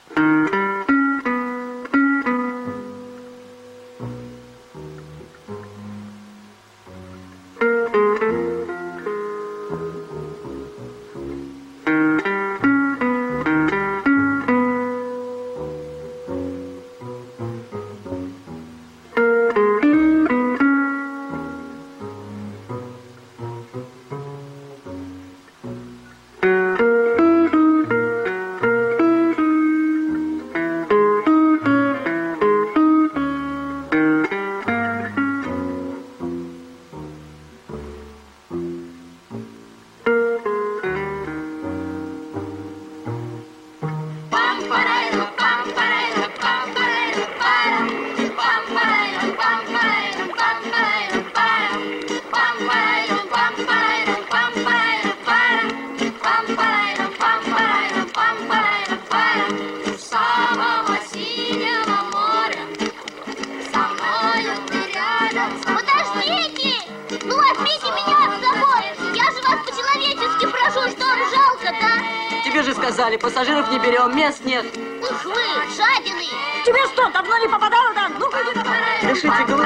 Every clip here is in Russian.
Пассажиров не берем, мест нет. Ух вы, жадины! Тебе что, давно не попадало там? Ну-ка, иди давай. Решите голову.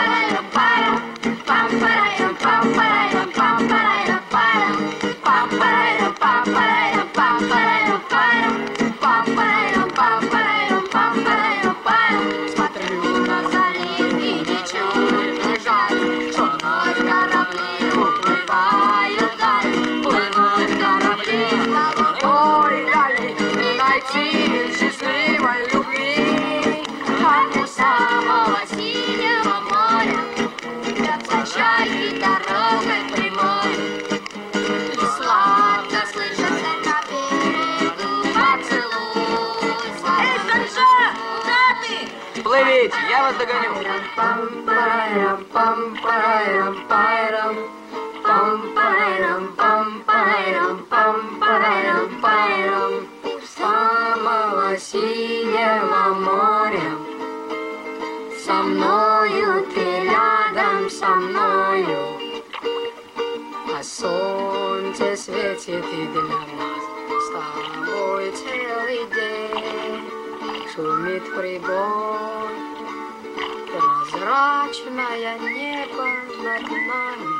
Смотрю на залив и не чую жаль, что вновь корабли уплывают вдаль, плывут корабли голубой дали. Найти счастливой любви, как у самого синего моря, мчатся чайки дорогой прямой, и сладко слышится на берегу поцелуй. Эй, Санжа, куда ты? Плывите, я вас догоню. Самого синего моря, со мною ты рядом со мною, а солнце светит и для нас, с тобой целый день. Шумит прибой, прозрачное небо над нами.